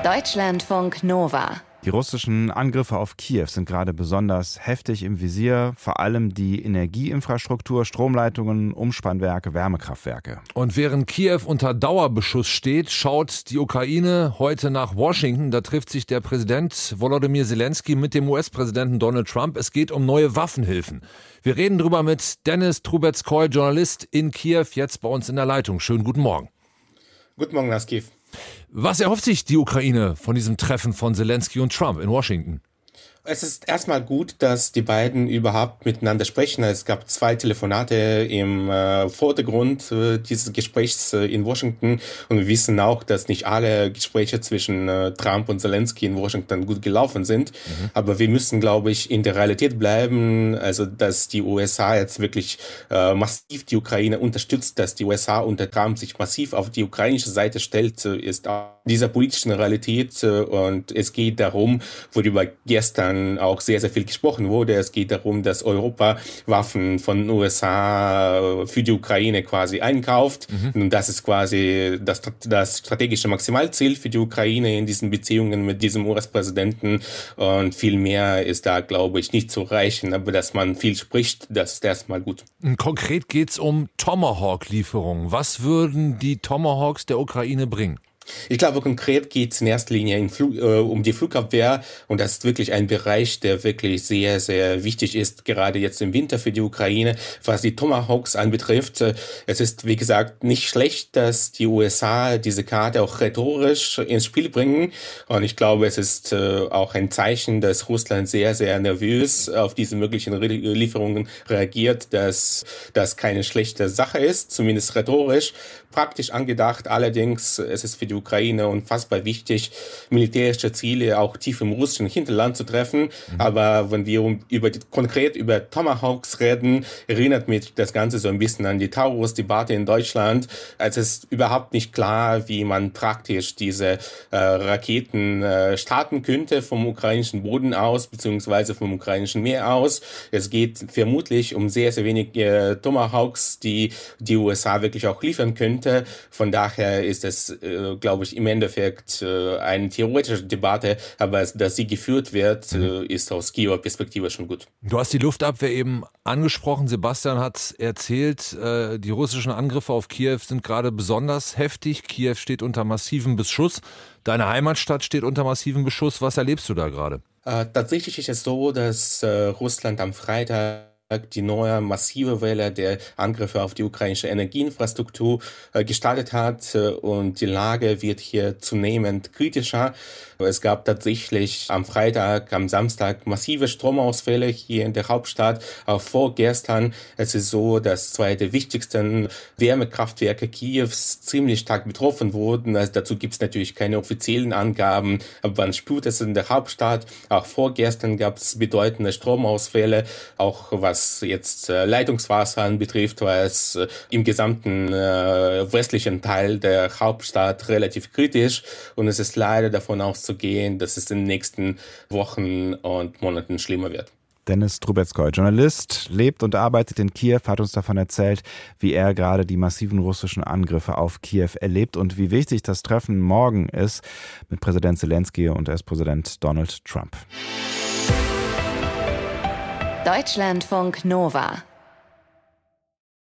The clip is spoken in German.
Deutschlandfunk Nova. Die russischen Angriffe auf Kiew sind gerade besonders heftig im Visier. Vor allem die Energieinfrastruktur, Stromleitungen, Umspannwerke, Wärmekraftwerke. Und während Kiew unter Dauerbeschuss steht, schaut die Ukraine heute nach Washington. Da trifft sich der Präsident Volodymyr Zelensky mit dem US-Präsidenten Donald Trump. Es geht um neue Waffenhilfen. Wir reden drüber mit Denis Trubetskoy, Journalist in Kiew, jetzt bei uns in der Leitung. Schönen guten Morgen. Guten Morgen nach Kiew. Was erhofft sich die Ukraine von diesem Treffen von Zelensky und Trump in Washington? Es ist erstmal gut, dass die beiden überhaupt miteinander sprechen. Es gab 2 Telefonate im Vordergrund dieses Gesprächs in Washington. Und wir wissen auch, dass nicht alle Gespräche zwischen Trump und Zelensky in Washington gut gelaufen sind. Aber wir müssen, glaube ich, in der Realität bleiben. Also, dass die USA jetzt wirklich massiv die Ukraine unterstützt, dass die USA unter Trump sich massiv auf die ukrainische Seite stellt, ist auch dieser politischen Realität. Und es geht darum, worüber gestern auch sehr, sehr viel gesprochen wurde. Es geht darum, dass Europa Waffen von den USA für die Ukraine quasi einkauft. Und das ist quasi das strategische Maximalziel für die Ukraine in diesen Beziehungen mit diesem US-Präsidenten. Und viel mehr ist da, glaube ich, nicht zu erreichen. Aber dass man viel spricht, das ist erstmal gut. Konkret geht es um Tomahawk-Lieferungen. Was würden die Tomahawks der Ukraine bringen? Ich glaube, konkret geht es in erster Linie um die Flugabwehr, und das ist wirklich ein Bereich, der wirklich sehr, sehr wichtig ist, gerade jetzt im Winter für die Ukraine. Was die Tomahawks anbetrifft, es ist, wie gesagt, nicht schlecht, dass die USA diese Karte auch rhetorisch ins Spiel bringen, und ich glaube, es ist auch ein Zeichen, dass Russland sehr, sehr nervös auf diese möglichen Lieferungen reagiert, dass das keine schlechte Sache ist, zumindest rhetorisch. Praktisch angedacht allerdings, es ist für die Ukraine unfassbar wichtig, militärische Ziele auch tief im russischen Hinterland zu treffen. Aber wenn wir konkret über Tomahawks reden, erinnert mich das Ganze so ein bisschen an die Taurus-Debatte in Deutschland. Also es ist überhaupt nicht klar, wie man praktisch diese Raketen starten könnte vom ukrainischen Boden aus, beziehungsweise vom ukrainischen Meer aus. Es geht vermutlich um sehr, sehr wenig Tomahawks, die die USA wirklich auch liefern könnte. Von daher ist es, glaube ich, im Endeffekt eine theoretische Debatte, aber dass sie geführt wird, ist aus Kiewer Perspektive schon gut. Du hast die Luftabwehr eben angesprochen. Sebastian hat erzählt, die russischen Angriffe auf Kiew sind gerade besonders heftig. Kiew steht unter massivem Beschuss. Deine Heimatstadt steht unter massivem Beschuss. Was erlebst du da gerade? Tatsächlich ist es so, dass Russland am Freitag die neue massive Welle der Angriffe auf die ukrainische Energieinfrastruktur gestartet hat, und die Lage wird hier zunehmend kritischer. Es gab tatsächlich am Freitag, am Samstag massive Stromausfälle hier in der Hauptstadt, auch vorgestern. Es ist so, dass 2 der wichtigsten Wärmekraftwerke Kiews ziemlich stark betroffen wurden. Also dazu gibt es natürlich keine offiziellen Angaben, aber man spürt es in der Hauptstadt. Auch vorgestern gab es bedeutende Stromausfälle, auch was jetzt Leitungswasser anbetrifft, war es im gesamten westlichen Teil der Hauptstadt relativ kritisch, und es ist leider davon auszugehen, dass es in den nächsten Wochen und Monaten schlimmer wird. Denis Trubetskoy, Journalist, lebt und arbeitet in Kiew, hat uns davon erzählt, wie er gerade die massiven russischen Angriffe auf Kiew erlebt und wie wichtig das Treffen morgen ist mit Präsident Zelensky und US-Präsident Donald Trump. Deutschlandfunk Nova.